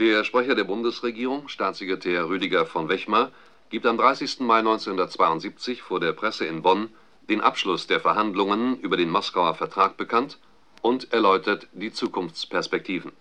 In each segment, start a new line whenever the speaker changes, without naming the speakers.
Der Sprecher der Bundesregierung, Staatssekretär Rüdiger von Wechmar, gibt am 30. Mai 1972 vor der Presse in Bonn den Abschluss der Verhandlungen über den Moskauer Vertrag bekannt und erläutert die Zukunftsperspektiven.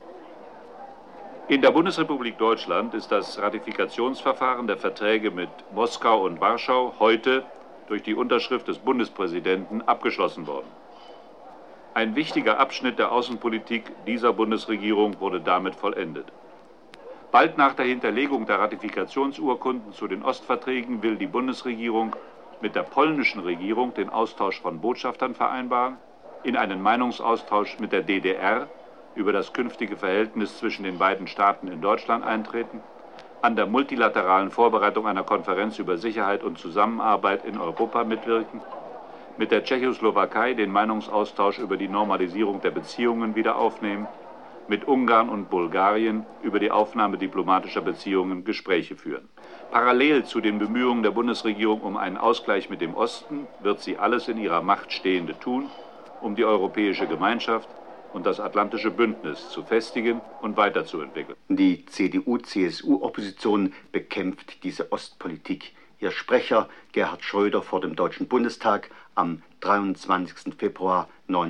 In der Bundesrepublik Deutschland ist das Ratifikationsverfahren der Verträge mit Moskau und Warschau heute durch die Unterschrift des Bundespräsidenten abgeschlossen worden. Ein wichtiger Abschnitt der Außenpolitik dieser Bundesregierung wurde damit vollendet. Bald nach der Hinterlegung der Ratifikationsurkunden zu den Ostverträgen will die Bundesregierung mit der polnischen Regierung den Austausch von Botschaftern vereinbaren, in einen Meinungsaustausch mit der DDR über das künftige Verhältnis zwischen den beiden Staaten in Deutschland eintreten, an der multilateralen Vorbereitung einer Konferenz über Sicherheit und Zusammenarbeit in Europa mitwirken, mit der Tschechoslowakei den Meinungsaustausch über die Normalisierung der Beziehungen wieder aufnehmen, mit Ungarn und Bulgarien über die Aufnahme diplomatischer Beziehungen Gespräche führen. Parallel zu den Bemühungen der Bundesregierung um einen Ausgleich mit dem Osten wird sie alles in ihrer Macht Stehende tun, um die europäische Gemeinschaft und das Atlantische Bündnis zu festigen und weiterzuentwickeln.
Die CDU-CSU-Opposition bekämpft diese Ostpolitik. Ihr Sprecher Gerhard Schröder vor dem Deutschen Bundestag am 23. Februar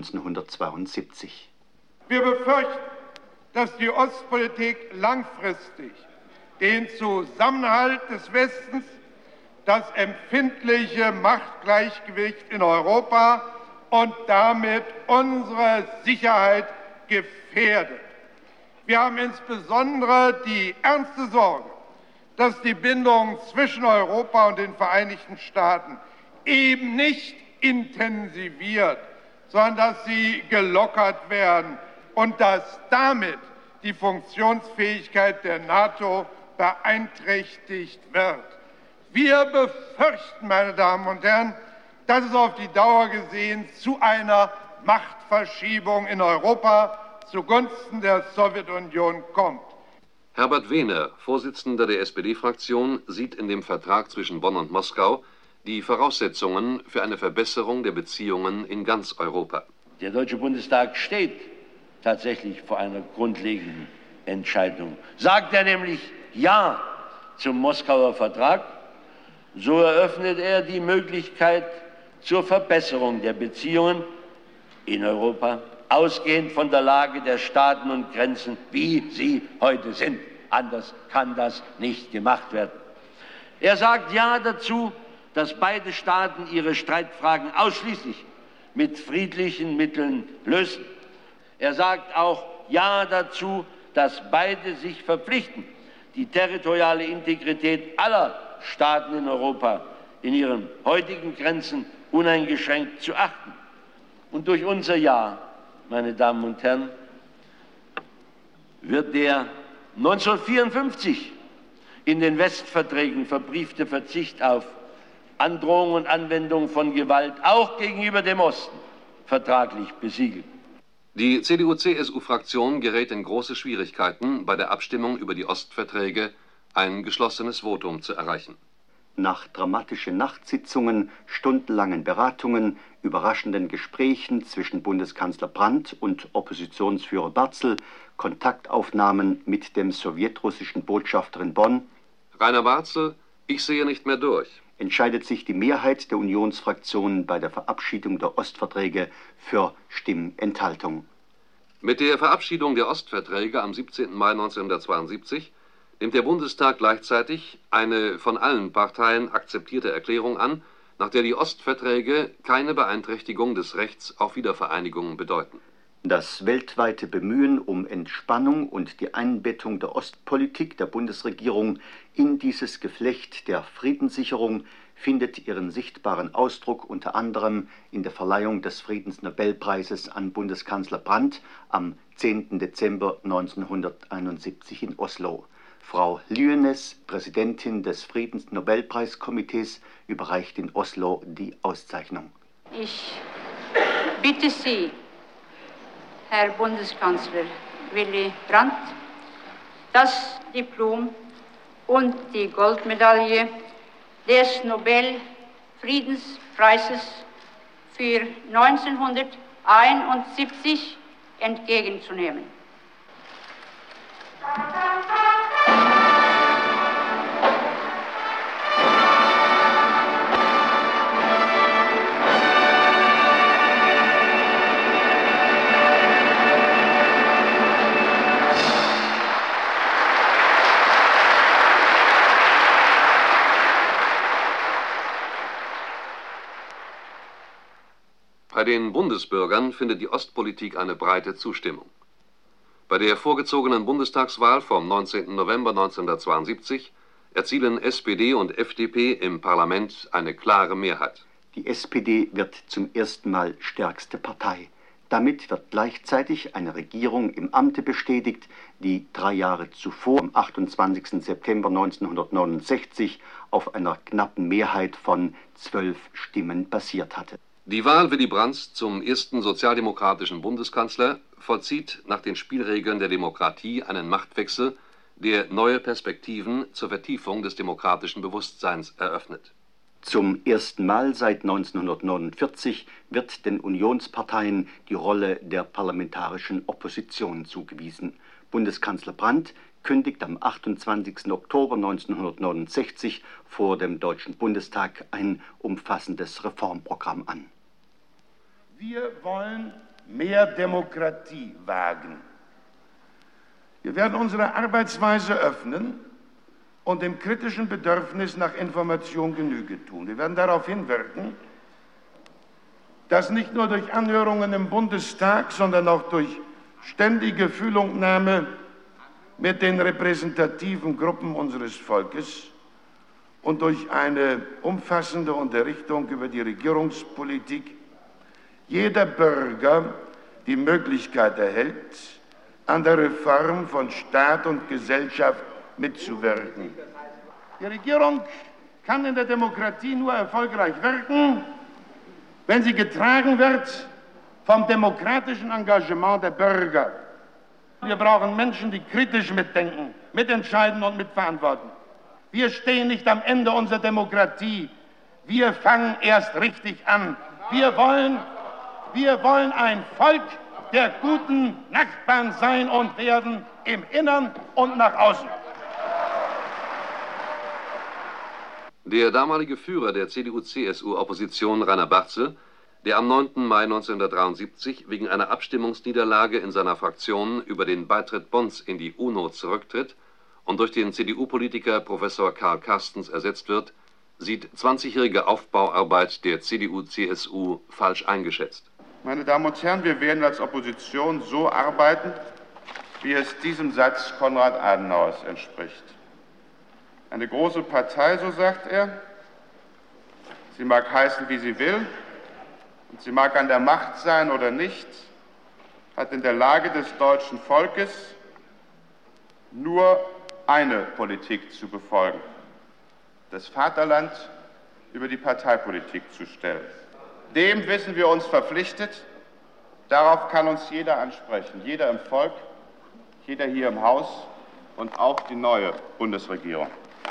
1972.
Wir befürchten, dass die Ostpolitik langfristig den Zusammenhalt des Westens, das empfindliche Machtgleichgewicht in Europa und damit unsere Sicherheit gefährdet. Wir haben insbesondere die ernste Sorge, dass die Bindungen zwischen Europa und den Vereinigten Staaten eben nicht intensiviert, sondern dass sie gelockert werden und dass damit die Funktionsfähigkeit der NATO beeinträchtigt wird. Wir befürchten, meine Damen und Herren, dass es auf die Dauer gesehen zu einer Machtverschiebung in Europa zugunsten der Sowjetunion kommt.
Herbert Wehner, Vorsitzender der SPD-Fraktion, sieht in dem Vertrag zwischen Bonn und Moskau die Voraussetzungen für eine Verbesserung der Beziehungen in ganz Europa.
Der Deutsche Bundestag steht tatsächlich vor einer grundlegenden Entscheidung. Sagt er nämlich Ja zum Moskauer Vertrag, so eröffnet er die Möglichkeit zur Verbesserung der Beziehungen in Europa, ausgehend von der Lage der Staaten und Grenzen, wie sie heute sind. Anders kann das nicht gemacht werden. Er sagt Ja dazu, dass beide Staaten ihre Streitfragen ausschließlich mit friedlichen Mitteln lösen. Er sagt auch Ja dazu, dass beide sich verpflichten, die territoriale Integrität aller Staaten in Europa in ihren heutigen Grenzen uneingeschränkt zu achten. Und durch unser Ja, meine Damen und Herren, wird der 1954 in den Westverträgen verbriefte Verzicht auf Androhung und Anwendung von Gewalt auch gegenüber dem Osten vertraglich besiegelt.
Die CDU-CSU-Fraktion gerät in große Schwierigkeiten, bei der Abstimmung über die Ostverträge ein geschlossenes Votum zu erreichen.
Nach dramatischen Nachtsitzungen, stundenlangen Beratungen, überraschenden Gesprächen zwischen Bundeskanzler Brandt und Oppositionsführer Barzel, Kontaktaufnahmen mit dem sowjetrussischen Botschafter in Bonn.
Rainer Barzel, ich sehe nicht mehr durch.
Entscheidet sich die Mehrheit der Unionsfraktionen bei der Verabschiedung der Ostverträge für Stimmenthaltung.
Mit der Verabschiedung der Ostverträge am 17. Mai 1972 nimmt der Bundestag gleichzeitig eine von allen Parteien akzeptierte Erklärung an, nach der die Ostverträge keine Beeinträchtigung des Rechts auf Wiedervereinigung bedeuten.
Das weltweite Bemühen um Entspannung und die Einbettung der Ostpolitik der Bundesregierung in dieses Geflecht der Friedenssicherung findet ihren sichtbaren Ausdruck unter anderem in der Verleihung des Friedensnobelpreises an Bundeskanzler Brandt am 10. Dezember 1971 in Oslo. Frau Lyonès, Präsidentin des Friedensnobelpreiskomitees, überreicht in Oslo die Auszeichnung.
Ich bitte Sie, Herr Bundeskanzler Willy Brandt, das Diplom und die Goldmedaille des Nobelfriedenspreises für 1971 entgegenzunehmen.
Bei den Bundesbürgern findet die Ostpolitik eine breite Zustimmung. Bei der vorgezogenen Bundestagswahl vom 19. November 1972 erzielen SPD und FDP im Parlament eine klare Mehrheit.
Die SPD wird zum ersten Mal stärkste Partei. Damit wird gleichzeitig eine Regierung im Amte bestätigt, die 3 Jahre zuvor, am 28. September 1969, auf einer knappen Mehrheit von 12 Stimmen basiert hatte.
Die Wahl Willy Brandts zum ersten sozialdemokratischen Bundeskanzler vollzieht nach den Spielregeln der Demokratie einen Machtwechsel, der neue Perspektiven zur Vertiefung des demokratischen Bewusstseins eröffnet.
Zum ersten Mal seit 1949 wird den Unionsparteien die Rolle der parlamentarischen Opposition zugewiesen. Bundeskanzler Brandt kündigt am 28. Oktober 1969 vor dem Deutschen Bundestag ein umfassendes Reformprogramm an.
Wir wollen mehr Demokratie wagen. Wir werden unsere Arbeitsweise öffnen und dem kritischen Bedürfnis nach Information Genüge tun. Wir werden darauf hinwirken, dass nicht nur durch Anhörungen im Bundestag, sondern auch durch ständige Fühlungnahme mit den repräsentativen Gruppen unseres Volkes und durch eine umfassende Unterrichtung über die Regierungspolitik jeder Bürger die Möglichkeit erhält, an der Reform von Staat und Gesellschaft mitzuwirken. Die Regierung kann in der Demokratie nur erfolgreich wirken, wenn sie getragen wird vom demokratischen Engagement der Bürger. Wir brauchen Menschen, die kritisch mitdenken, mitentscheiden und mitverantworten. Wir stehen nicht am Ende unserer Demokratie. Wir fangen erst richtig an. Wir wollen ein Volk der guten Nachbarn sein und werden im Innern und nach außen.
Der damalige Führer der CDU-CSU-Opposition, Rainer Barzel, der am 9. Mai 1973 wegen einer Abstimmungsniederlage in seiner Fraktion über den Beitritt Bonns in die UNO zurücktritt und durch den CDU-Politiker Professor Karl Carstens ersetzt wird, sieht 20-jährige Aufbauarbeit der CDU-CSU falsch eingeschätzt.
Meine Damen und Herren, wir werden als Opposition so arbeiten, wie es diesem Satz Konrad Adenauers entspricht. Eine große Partei, so sagt er, sie mag heißen, wie sie will, und sie mag an der Macht sein oder nicht, hat in der Lage des deutschen Volkes nur eine Politik zu befolgen: das Vaterland über die Parteipolitik zu stellen. Dem wissen wir uns verpflichtet. Darauf kann uns jeder ansprechen, jeder im Volk, jeder hier im Haus und auch die neue Bundesregierung.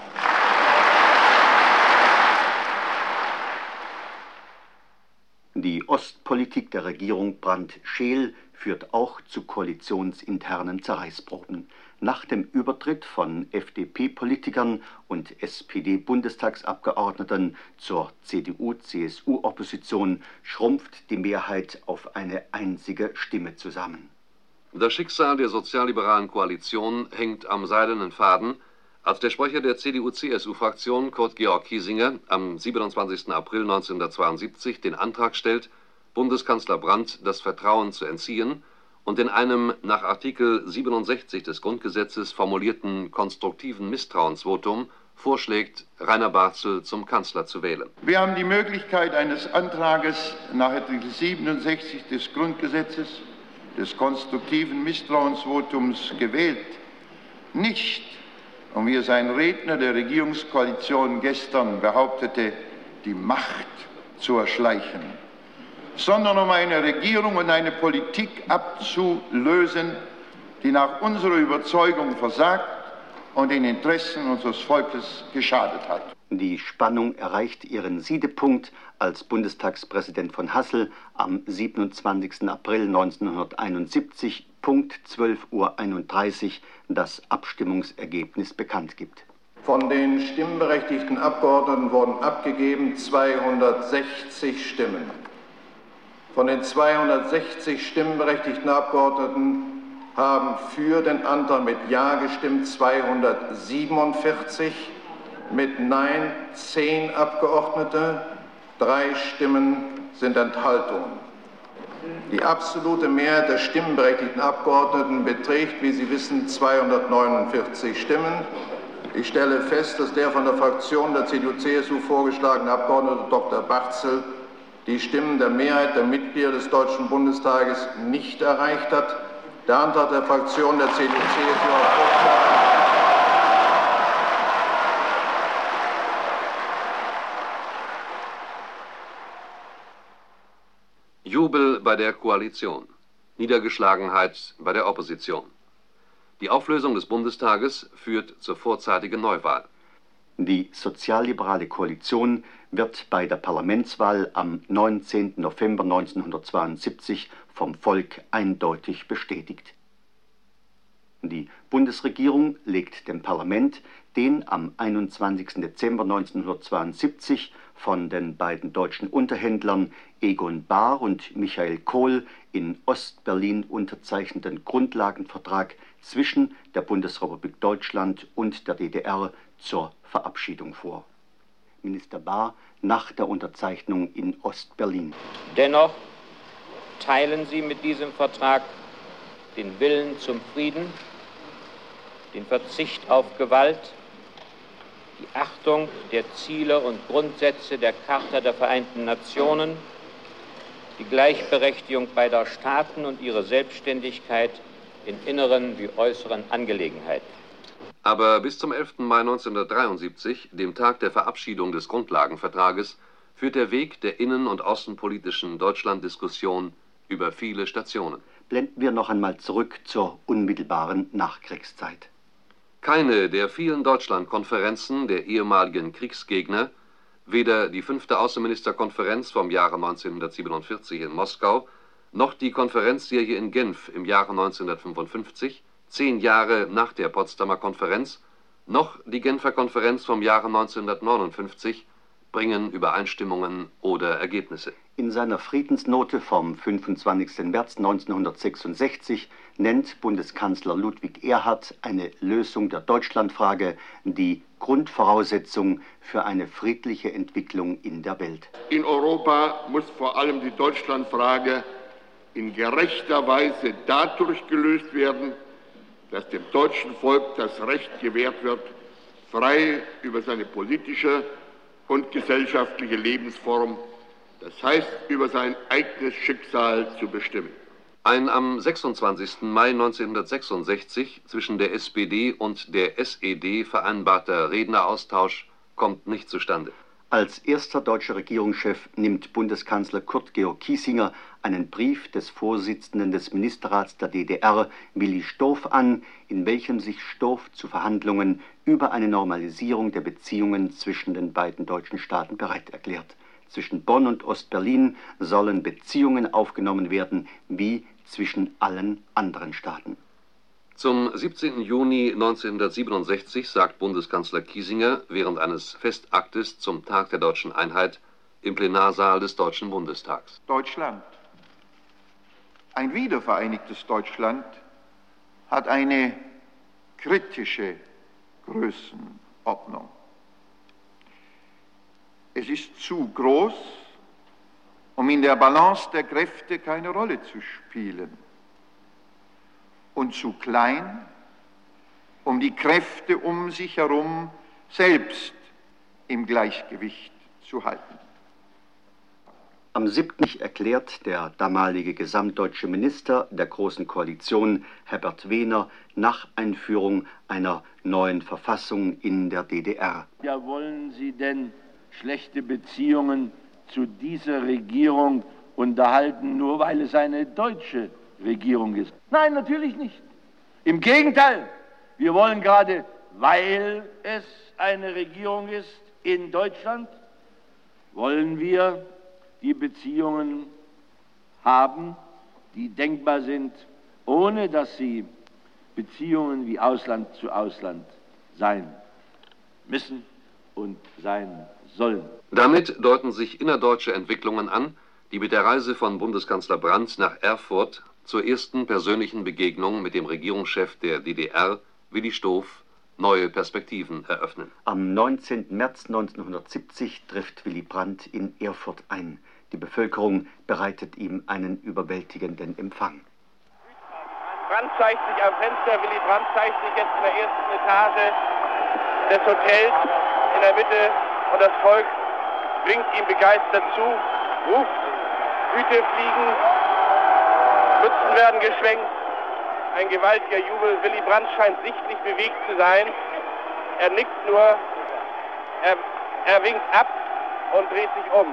Die Ostpolitik der Regierung Brandt-Scheel führt auch zu koalitionsinternen Zerreißproben. Nach dem Übertritt von FDP-Politikern und SPD-Bundestagsabgeordneten zur CDU-CSU-Opposition schrumpft die Mehrheit auf eine einzige Stimme zusammen.
Das Schicksal der sozialliberalen Koalition hängt am seidenen Faden, als der Sprecher der CDU-CSU-Fraktion, Kurt-Georg Kiesinger, am 27. April 1972 den Antrag stellt, Bundeskanzler Brandt das Vertrauen zu entziehen und in einem nach Artikel 67 des Grundgesetzes formulierten konstruktiven Misstrauensvotum vorschlägt, Rainer Barzel zum Kanzler zu wählen.
Wir haben die Möglichkeit eines Antrages nach Artikel 67 des Grundgesetzes, des konstruktiven Misstrauensvotums gewählt. Nicht, und wie es ein Redner der Regierungskoalition gestern behauptete, die Macht zu erschleichen, sondern um eine Regierung und eine Politik abzulösen, die nach unserer Überzeugung versagt und den Interessen unseres Volkes geschadet hat.
Die Spannung erreicht ihren Siedepunkt, als Bundestagspräsident von Hassel am 27. April 1971 Punkt 12:31 Uhr das Abstimmungsergebnis bekannt gibt.
Von den stimmberechtigten Abgeordneten wurden abgegeben 260 Stimmen. Von den 260 stimmberechtigten Abgeordneten haben für den Antrag mit Ja gestimmt 247, mit Nein 10 Abgeordnete, 3 Stimmen sind Enthaltungen. Die absolute Mehrheit der stimmberechtigten Abgeordneten beträgt, wie Sie wissen, 249 Stimmen. Ich stelle fest, dass der von der Fraktion der CDU-CSU vorgeschlagene Abgeordnete Dr. Barzel die Stimmen der Mehrheit der Mitglieder des Deutschen Bundestages nicht erreicht hat. Der Antrag der Fraktion der CDU-CSU auf Rückgabe
Jubel bei der Koalition, Niedergeschlagenheit bei der Opposition. Die Auflösung des Bundestages führt zur vorzeitigen Neuwahl.
Die sozialliberale Koalition wird bei der Parlamentswahl am 19. November 1972 vom Volk eindeutig bestätigt. Die Bundesregierung legt dem Parlament den am 21. Dezember 1972 von den beiden deutschen Unterhändlern Egon Bahr und Michael Kohl in Ostberlin unterzeichneten Grundlagenvertrag zwischen der Bundesrepublik Deutschland und der DDR zur Verabschiedung vor. Minister Bahr nach der Unterzeichnung in Ostberlin.
Dennoch teilen Sie mit diesem Vertrag den Willen zum Frieden, den Verzicht auf Gewalt, die Achtung der Ziele und Grundsätze der Charta der Vereinten Nationen, die Gleichberechtigung beider Staaten und ihre Selbstständigkeit in inneren wie äußeren Angelegenheiten.
Aber bis zum 11. Mai 1973, dem Tag der Verabschiedung des Grundlagenvertrages, führt der Weg der innen- und außenpolitischen Deutschlanddiskussion über viele Stationen.
Blenden wir noch einmal zurück zur unmittelbaren Nachkriegszeit.
Keine der vielen Deutschlandkonferenzen der ehemaligen Kriegsgegner, weder die 5. Außenministerkonferenz vom Jahre 1947 in Moskau, noch die Konferenzserie in Genf im Jahre 1955, 10 Jahre nach der Potsdamer Konferenz, noch die Genfer Konferenz vom Jahre 1959 bringen Übereinstimmungen oder Ergebnisse.
In seiner Friedensnote vom 25. März 1966 nennt Bundeskanzler Ludwig Erhard eine Lösung der Deutschlandfrage die Grundvoraussetzung für eine friedliche Entwicklung in der Welt.
In Europa muss vor allem die Deutschlandfrage in gerechter Weise dadurch gelöst werden, dass dem deutschen Volk das Recht gewährt wird, frei über seine politische und gesellschaftliche Lebensform, das heißt über sein eigenes Schicksal zu bestimmen.
Ein am 26. Mai 1966 zwischen der SPD und der SED vereinbarter Redneraustausch kommt nicht zustande.
Als erster deutscher Regierungschef nimmt Bundeskanzler Kurt Georg Kiesinger einen Brief des Vorsitzenden des Ministerrats der DDR, Willi Stoph, an, in welchem sich Stoph zu Verhandlungen über eine Normalisierung der Beziehungen zwischen den beiden deutschen Staaten bereit erklärt. Zwischen Bonn und Ostberlin sollen Beziehungen aufgenommen werden, wie zwischen allen anderen Staaten.
Zum 17. Juni 1967 sagt Bundeskanzler Kiesinger während eines Festaktes zum Tag der Deutschen Einheit im Plenarsaal des Deutschen Bundestags:
Deutschland, ein wiedervereinigtes Deutschland, hat eine kritische Größenordnung. Es ist zu groß, um in der Balance der Kräfte keine Rolle zu spielen, und zu klein, um die Kräfte um sich herum selbst im Gleichgewicht zu halten.
Am 7. erklärt der damalige gesamtdeutsche Minister der Großen Koalition, Herbert Wehner, nach Einführung einer neuen Verfassung in der DDR.
Ja, wollen Sie denn schlechte Beziehungen zu dieser Regierung unterhalten, nur weil es eine deutsche Regierung ist? Nein, natürlich nicht. Im Gegenteil, wir wollen gerade, weil es eine Regierung ist in Deutschland, wollen wir die Beziehungen haben, die denkbar sind, ohne dass sie Beziehungen wie Ausland zu Ausland sein müssen und sein sollen.
Damit deuten sich innerdeutsche Entwicklungen an, die mit der Reise von Bundeskanzler Brandt nach Erfurt zur ersten persönlichen Begegnung mit dem Regierungschef der DDR, Willi Stoph, neue Perspektiven eröffnen.
Am 19. März 1970 trifft Willy Brandt in Erfurt ein. Die Bevölkerung bereitet ihm einen überwältigenden Empfang.
Brandt zeigt sich am Fenster, Willy Brandt zeigt sich jetzt in der ersten Etage des Hotels in der Mitte und das Volk winkt ihm begeistert zu, ruft, Hüte fliegen, Mützen werden geschwenkt, ein gewaltiger Jubel. Willy Brandt scheint sichtlich bewegt zu sein. Er nickt nur, er winkt ab und dreht sich um.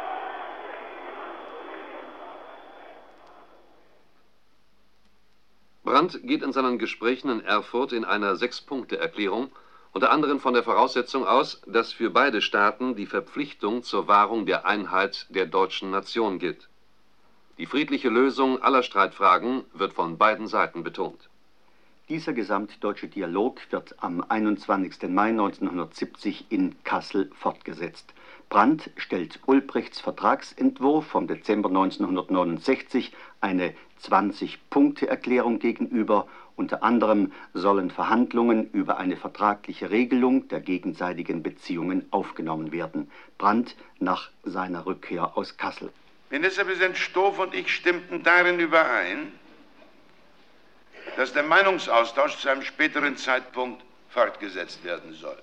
Brandt geht in seinen Gesprächen in Erfurt in einer 6-Punkte-Erklärung unter anderem von der Voraussetzung aus, dass für beide Staaten die Verpflichtung zur Wahrung der Einheit der deutschen Nation gilt. Die friedliche Lösung aller Streitfragen wird von beiden Seiten betont.
Dieser gesamtdeutsche Dialog wird am 21. Mai 1970 in Kassel fortgesetzt. Brandt stellt Ulbrichts Vertragsentwurf vom Dezember 1969, eine 20-Punkte-Erklärung gegenüber. Unter anderem sollen Verhandlungen über eine vertragliche Regelung der gegenseitigen Beziehungen aufgenommen werden. Brandt nach seiner Rückkehr aus Kassel.
Ministerpräsident Stoff und ich stimmten darin überein, dass der Meinungsaustausch zu einem späteren Zeitpunkt fortgesetzt werden soll.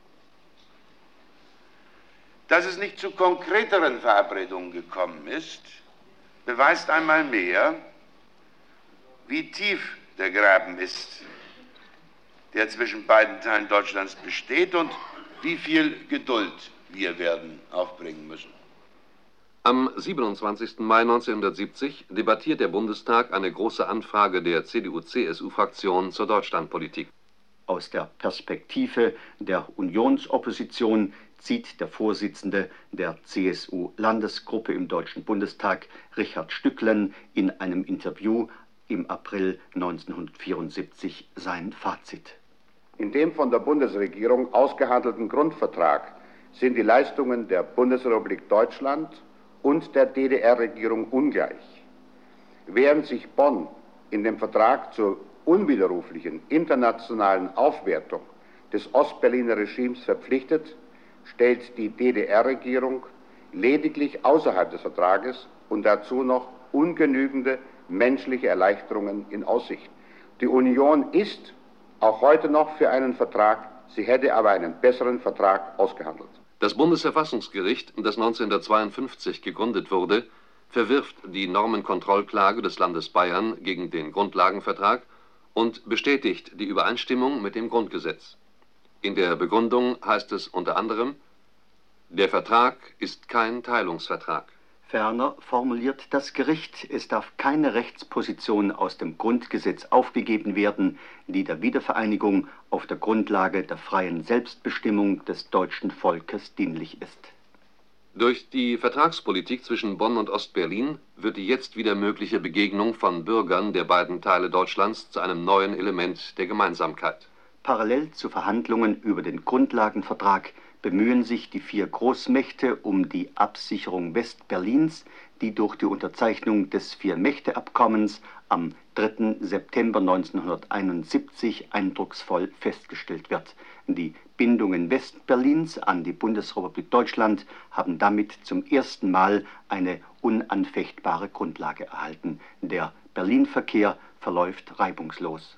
Dass es nicht zu konkreteren Verabredungen gekommen ist, beweist einmal mehr, wie tief der Graben ist, der zwischen beiden Teilen Deutschlands besteht und wie viel Geduld wir werden aufbringen müssen.
Am 27. Mai 1970 debattiert der Bundestag eine große Anfrage der CDU-CSU-Fraktion zur Deutschlandpolitik.
Aus der Perspektive der Unionsopposition zieht der Vorsitzende der CSU-Landesgruppe im Deutschen Bundestag, Richard Stücklen, in einem Interview im April 1974 sein Fazit.
In dem von der Bundesregierung ausgehandelten Grundvertrag sind die Leistungen der Bundesrepublik Deutschland und der DDR-Regierung ungleich. Während sich Bonn in dem Vertrag zur unwiderruflichen internationalen Aufwertung des Ostberliner Regimes verpflichtet, stellt die DDR-Regierung lediglich außerhalb des Vertrages und dazu noch ungenügende menschliche Erleichterungen in Aussicht. Die Union ist auch heute noch für einen Vertrag, sie hätte aber einen besseren Vertrag ausgehandelt.
Das Bundesverfassungsgericht, das 1952 gegründet wurde, verwirft die Normenkontrollklage des Landes Bayern gegen den Grundlagenvertrag und bestätigt die Übereinstimmung mit dem Grundgesetz. In der Begründung heißt es unter anderem: Der Vertrag ist kein Teilungsvertrag.
Ferner formuliert das Gericht, es darf keine Rechtsposition aus dem Grundgesetz aufgegeben werden, die der Wiedervereinigung auf der Grundlage der freien Selbstbestimmung des deutschen Volkes dienlich ist.
Durch die Vertragspolitik zwischen Bonn und Ostberlin wird die jetzt wieder mögliche Begegnung von Bürgern der beiden Teile Deutschlands zu einem neuen Element der Gemeinsamkeit.
Parallel zu Verhandlungen über den Grundlagenvertrag bemühen sich die 4 Großmächte um die Absicherung Westberlins, die durch die Unterzeichnung des 4-Mächte-Abkommens am 3. September 1971 eindrucksvoll festgestellt wird. Die Bindungen Westberlins an die Bundesrepublik Deutschland haben damit zum ersten Mal eine unanfechtbare Grundlage erhalten. Der Berlin-Verkehr verläuft reibungslos.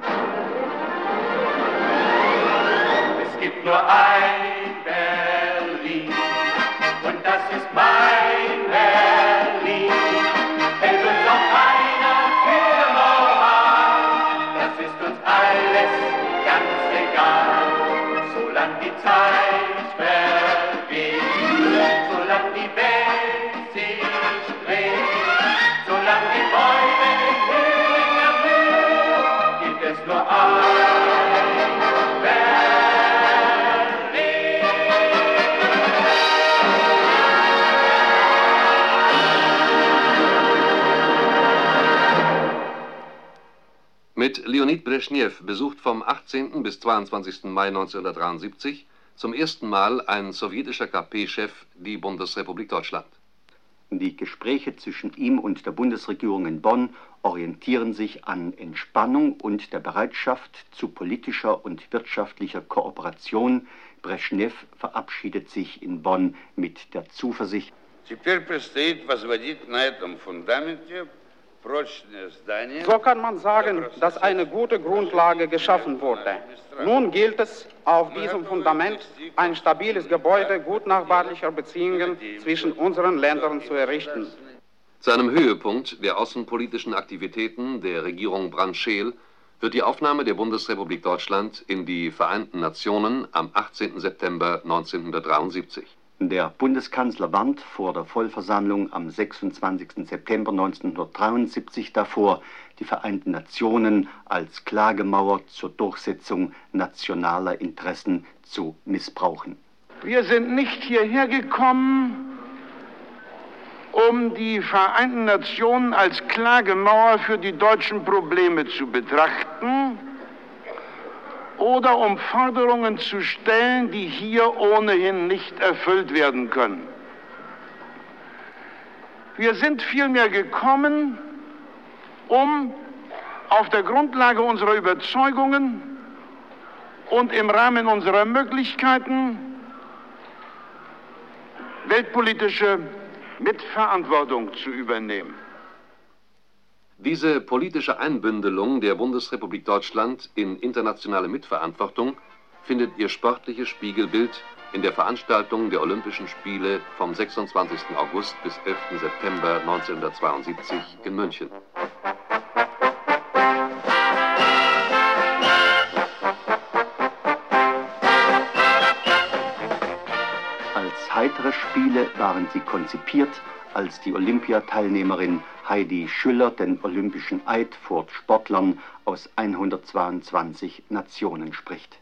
Es gibt nur ein Berlin und das ist mein Berlin. Hält uns auch keiner für normal, das ist uns alles ganz egal. Solange die Zeit vergeht, solange die Welt sich dreht, solange die Bäume im Frühling erblühen, gibt es nur ein
Mit Leonid Brezhnev besucht vom 18. bis 22. Mai 1973 zum ersten Mal ein sowjetischer KP-Chef die Bundesrepublik Deutschland.
Die Gespräche zwischen ihm und der Bundesregierung in Bonn orientieren sich an Entspannung und der Bereitschaft zu politischer und wirtschaftlicher Kooperation. Brezhnev verabschiedet sich in Bonn mit der Zuversicht:
So kann man sagen, dass eine gute Grundlage geschaffen wurde. Nun gilt es, auf diesem Fundament ein stabiles Gebäude gut nachbarlicher Beziehungen zwischen unseren Ländern zu errichten.
Zu einem Höhepunkt der außenpolitischen Aktivitäten der Regierung Brandt-Scheel wird die Aufnahme der Bundesrepublik Deutschland in die Vereinten Nationen am 18. September 1973.
Der Bundeskanzler warnt vor der Vollversammlung am 26. September 1973 davor, die Vereinten Nationen als Klagemauer zur Durchsetzung nationaler Interessen zu missbrauchen.
Wir sind nicht hierher gekommen, um die Vereinten Nationen als Klagemauer für die deutschen Probleme zu betrachten oder um Forderungen zu stellen, die hier ohnehin nicht erfüllt werden können. Wir sind vielmehr gekommen, um auf der Grundlage unserer Überzeugungen und im Rahmen unserer Möglichkeiten weltpolitische Mitverantwortung zu übernehmen.
Diese politische Einbündelung der Bundesrepublik Deutschland in internationale Mitverantwortung findet ihr sportliches Spiegelbild in der Veranstaltung der Olympischen Spiele vom 26. August bis 11. September 1972 in München.
Als heitere Spiele waren sie konzipiert, als die Olympiateilnehmerin Heidi Schüller den Olympischen Eid vor Sportlern aus 122 Nationen spricht.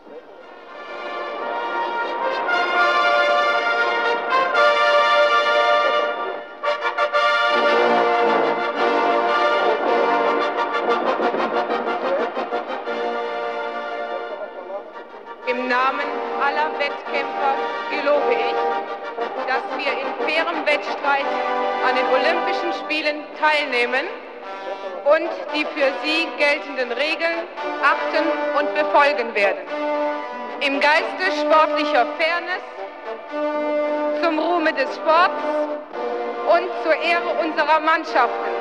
Im Namen aller Wettkämpfer gelobe ich, dass wir in fairem Wettstreit an den Olympischen Spielen teilnehmen und die für sie geltenden Regeln achten und befolgen werden. Im Geiste sportlicher Fairness, zum Ruhme des Sports und zur Ehre unserer Mannschaften.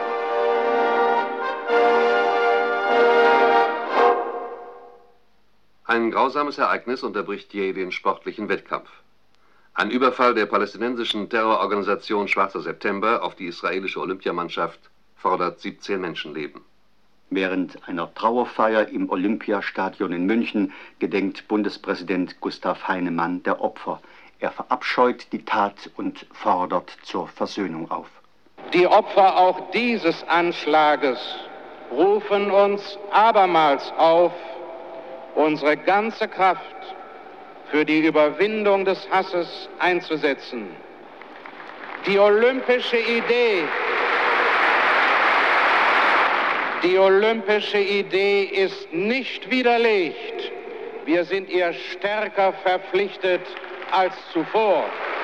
Ein grausames Ereignis unterbricht je den sportlichen Wettkampf. Ein Überfall der palästinensischen Terrororganisation Schwarzer September auf die israelische Olympiamannschaft fordert 17 Menschenleben.
Während einer Trauerfeier im Olympiastadion in München gedenkt Bundespräsident Gustav Heinemann der Opfer. Er verabscheut die Tat und fordert zur Versöhnung auf.
Die Opfer auch dieses Anschlages rufen uns abermals auf, unsere ganze Kraft für die Überwindung des Hasses einzusetzen. Die olympische Idee ist nicht widerlegt. Wir sind ihr stärker verpflichtet als zuvor.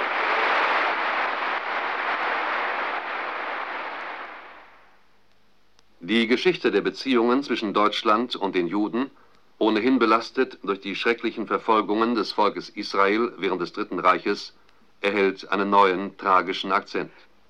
Die Geschichte der Beziehungen zwischen Deutschland und den Juden, ohnehin belastet durch die schrecklichen Verfolgungen des Volkes Israel während des Dritten Reiches, erhält einen neuen, tragischen Akzent.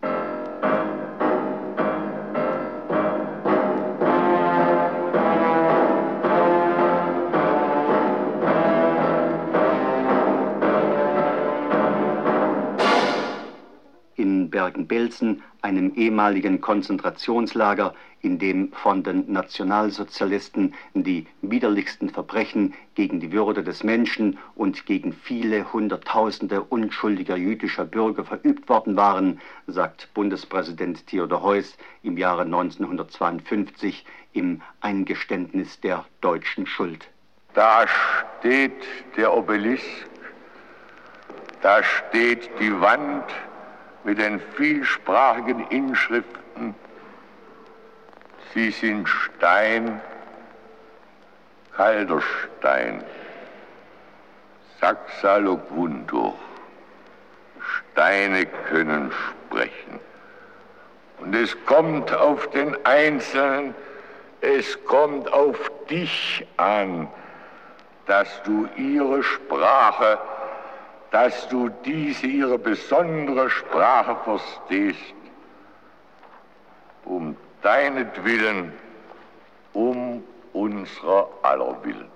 In Bergen-Belsen, einem ehemaligen Konzentrationslager, in dem von den Nationalsozialisten die widerlichsten Verbrechen gegen die Würde des Menschen und gegen viele Hunderttausende unschuldiger jüdischer Bürger verübt worden waren, sagt Bundespräsident Theodor Heuss im Jahre 1952 im Eingeständnis der deutschen Schuld.
Da steht der Obelisk, da steht die Wand mit den vielsprachigen Inschriften. Sie sind Stein, kalter Stein, Saxa loquuntur. Steine können sprechen. Und es kommt auf den Einzelnen, es kommt auf dich an, dass du ihre Sprache,
dass du diese ihre besondere Sprache verstehst, um deinetwillen, um unserer aller Willen.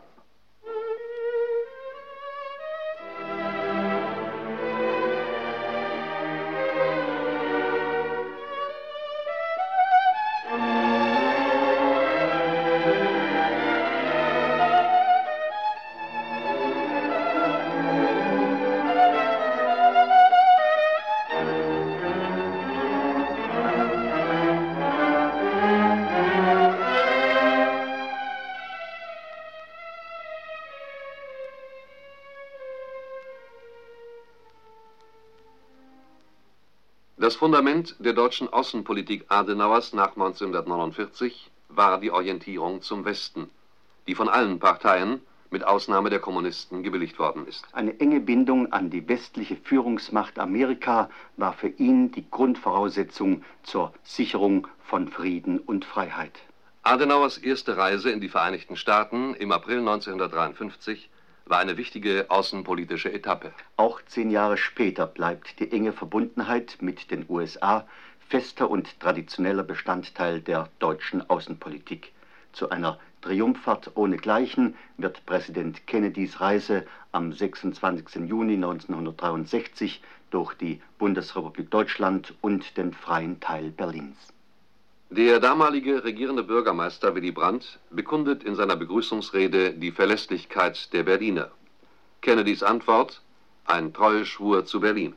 Das Fundament der deutschen Außenpolitik Adenauers nach 1949 war die Orientierung zum Westen, die von allen Parteien, mit Ausnahme der Kommunisten, gebilligt worden ist.
Eine enge Bindung an die westliche Führungsmacht Amerika war für ihn die Grundvoraussetzung zur Sicherung von Frieden und Freiheit.
Adenauers erste Reise in die Vereinigten Staaten im April 1953 war eine wichtige außenpolitische Etappe.
Auch 10 Jahre später bleibt die enge Verbundenheit mit den USA fester und traditioneller Bestandteil der deutschen Außenpolitik. Zu einer Triumphfahrt ohnegleichen wird Präsident Kennedys Reise am 26. Juni 1963 durch die Bundesrepublik Deutschland und den freien Teil Berlins.
Der damalige regierende Bürgermeister Willy Brandt bekundet in seiner Begrüßungsrede die Verlässlichkeit der Berliner. Kennedys Antwort: ein Treueschwur zu Berlin.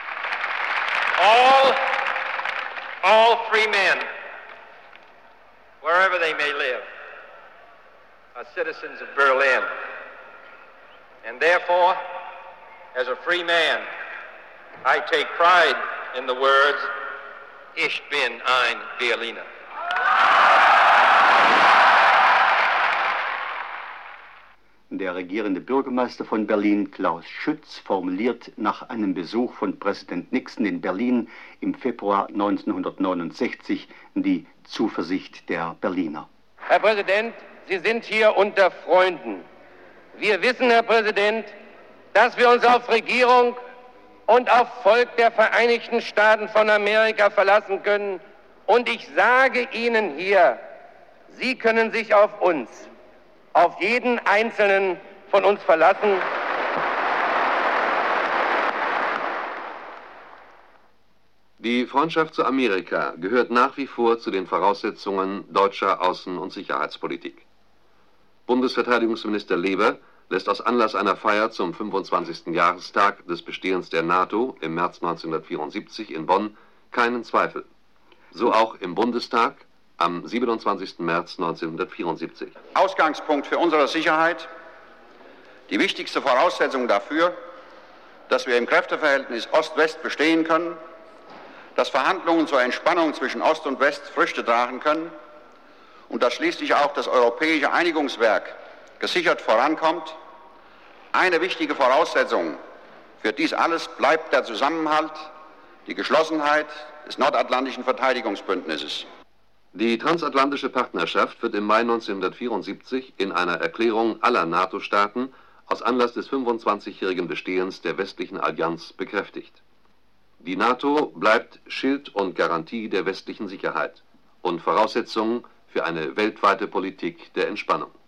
All free men, wherever they may live, are citizens of Berlin. And therefore, as a free man, I take pride in the words, Ich bin ein Berliner.
Der regierende Bürgermeister von Berlin, Klaus Schütz, formuliert nach einem Besuch von Präsident Nixon in Berlin im Februar 1969 die Zuversicht der Berliner.
Herr Präsident, Sie sind hier unter Freunden. Wir wissen, Herr Präsident, dass wir uns auf Regierung und auf Volk der Vereinigten Staaten von Amerika verlassen können. Und ich sage Ihnen hier, Sie können sich auf uns, auf jeden Einzelnen von uns verlassen.
Die Freundschaft zu Amerika gehört nach wie vor zu den Voraussetzungen deutscher Außen- und Sicherheitspolitik. Bundesverteidigungsminister Leber lässt aus Anlass einer Feier zum 25. Jahrestag des Bestehens der NATO im März 1974 in Bonn keinen Zweifel. So auch im Bundestag am 27. März 1974.
Ausgangspunkt für unsere Sicherheit, die wichtigste Voraussetzung dafür, dass wir im Kräfteverhältnis Ost-West bestehen können, dass Verhandlungen zur Entspannung zwischen Ost und West Früchte tragen können und dass schließlich auch das europäische Einigungswerk gesichert vorankommt. Eine wichtige Voraussetzung für dies alles bleibt der Zusammenhalt, die Geschlossenheit des nordatlantischen Verteidigungsbündnisses.
Die transatlantische Partnerschaft wird im Mai 1974 in einer Erklärung aller NATO-Staaten aus Anlass des 25-jährigen Bestehens der westlichen Allianz bekräftigt. Die NATO bleibt Schild und Garantie der westlichen Sicherheit und Voraussetzung für eine weltweite Politik der Entspannung.